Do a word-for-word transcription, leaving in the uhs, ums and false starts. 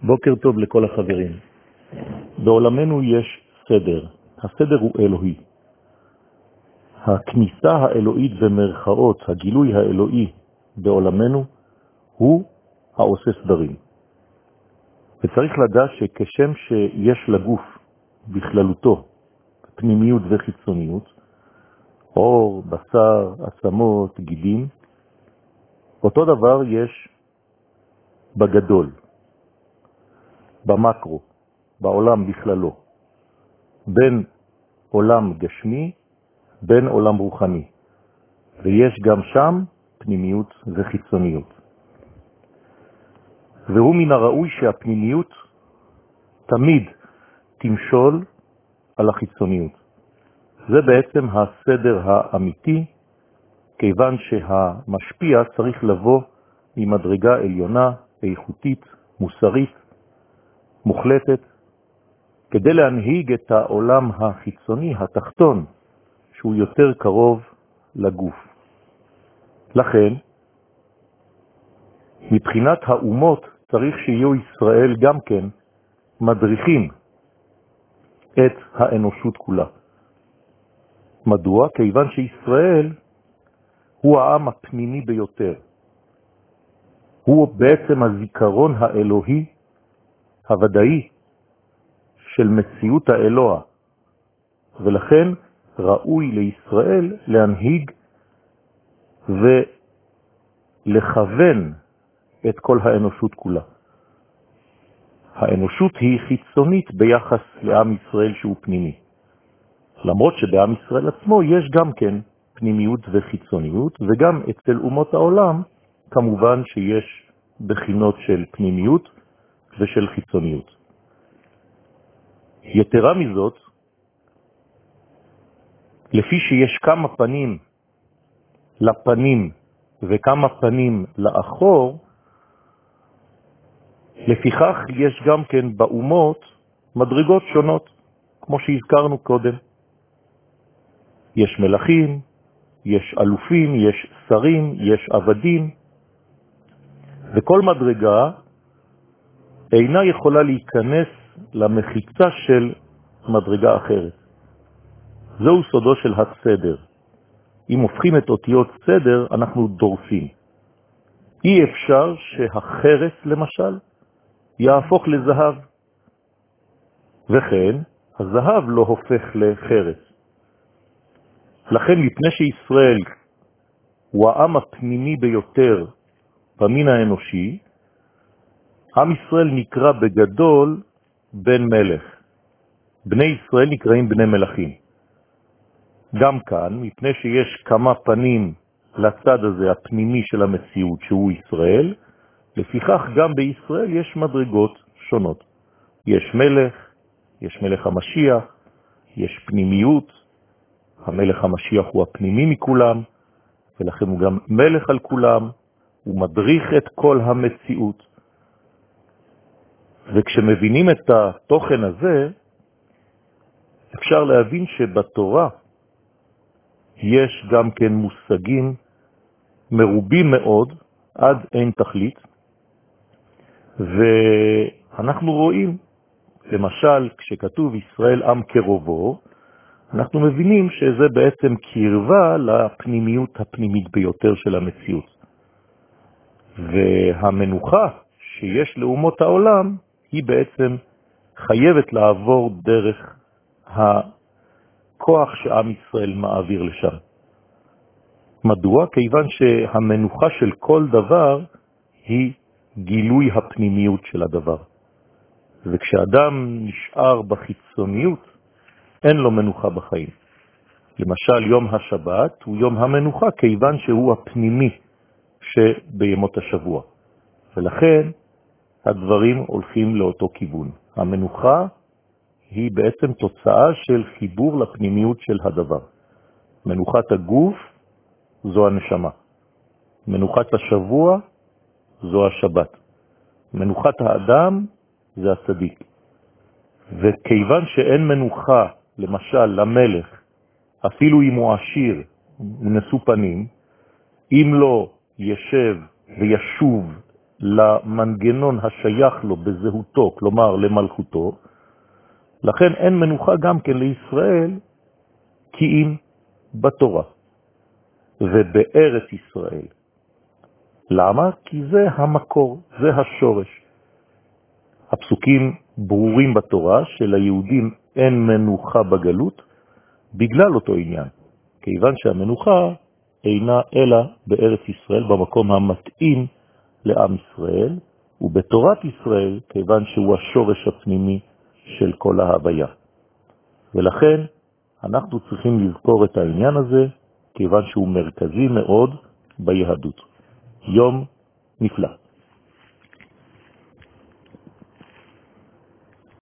בוקר טוב לכל החברים. בעולמנו יש סדר. הסדר הוא אלוהי. הכניסה האלוהית במרכאות, הגילוי האלוהי בעולמנו, הוא העושה סדרים. וצריך לדעת שכשם שיש לגוף בכללותו פנימיות וחיצוניות, אור, בשר, עצמות, גידים, אותו דבר יש בגדול, במקרו, בעולם בכללו, בין עולם גשמי, בין עולם רוחני. ויש גם שם פנימיות וחיצוניות. והוא מן הראוי שהפנימיות תמיד תמשול על החיצוניות. זה בעצם הסדר האמיתי, כיוון שהמשפיע צריך לבוא ממדרגה עליונה, איכותית, מוסרית, מוחלטת, כדי להנהיג את העולם החיצוני, התחתון, שהוא יותר קרוב לגוף. לכן, מבחינת האומות צריך שיהיו ישראל גם כן מדריכים את האנושות כולה. מדוע? כיוון שישראל הוא העם הפנימי ביותר. הוא בעצם הזיכרון האלוהי הוודאי של מציאות האלוה, ולכן ראוי לישראל להנהיג ולכוון את כל האנושות כולה. האנושות היא חיצונית ביחס לעם ישראל שהוא פנימי. למרות שבעם ישראל עצמו יש גם כן פנימיות וחיצוניות, וגם אצל אומות העולם כמובן שיש בחינות של פנימיות ושל חיצוניות. יתרה מזאת, לפי שיש כמה פנים לפנים וכמה פנים לאחור, לפיכך יש גם כן באומות מדרגות שונות, כמו שהזכרנו קודם. יש מלכים, יש אלופים, יש שרים, יש עבדים, וכל מדרגה אינה יכולה להיכנס למחיצה של מדרגה אחרת. זהו סודו של הסדר. אם הופכים את אותיות סדר, אנחנו דורסים. אי אפשר שהחרס, למשל, יהפוך לזהב. וכן, הזהב לא הופך לחרס. לכן, מפני שישראל הוא העם הפנימי ביותר במין האנושי, עם ישראל נקרא בגדול בן מלך. בני ישראל נקראים בני מלכים. גם כאן, מפני שיש כמה פנים לצד הזה הפנימי של המציאות שהוא ישראל, לפיכך גם בישראל יש מדרגות שונות. יש מלך, יש מלך המשיח, יש פנימיות, המלך המשיח הוא הפנימי מכולם, ולכן הוא גם מלך על כולם, הוא מדריך את כל המציאות. וכשמבינים את התוכן הזה, אפשר להבין שבתורה יש גם כן מושגים מרובים מאוד, עד אין תכלית, ואנחנו רואים, למשל, כשכתוב ישראל עם קרובו, אנחנו מבינים שזה בעצם קרבה לפנימיות הפנימית ביותר של המציאות. והמנוחה שיש לאומות העולם, היא בעצם חייבת לעבור דרך הכוח שעם ישראל מעביר לשם. מדוע? כיוון שהמנוחה של כל דבר היא גילוי הפנימיות של הדבר. וכשאדם נשאר בחיצוניות, אין לו מנוחה בחיים. למשל, יום השבת הוא יום המנוחה, כיוון שהוא הפנימי שבימות השבוע. ולכן הדברים הולכים לאותו כיוון. המנוחה היא בעצם תוצאה של חיבור לפנימיות של הדבר. מנוחת הגוף זו הנשמה. מנוחת השבוע זו השבת. מנוחת האדם זה הצדיק. וכיוון שאין מנוחה, למשל למלך, אפילו אם הוא עשיר ונשוא פנים, אם לא ישב וישוב למנגנון השייך לו בזהותו, כלומר למלכותו, לכן אין מנוחה גם כן לישראל כי אם בתורה ובארץ ישראל. למה? כי זה המקור, זה השורש. הפסוקים ברורים בתורה שליהודים אין מנוחה בגלות בגלל אותו עניין, כיוון שהמנוחה אינה אלא בארץ ישראל במקום המתאים לעם ישראל, ובתורת ישראל כיוון שהוא השורש הפנימי של כל ההוויה. ולכן אנחנו צריכים לזכור את העניין הזה כיוון שהוא מרכזי מאוד ביהדות. יום נפלא.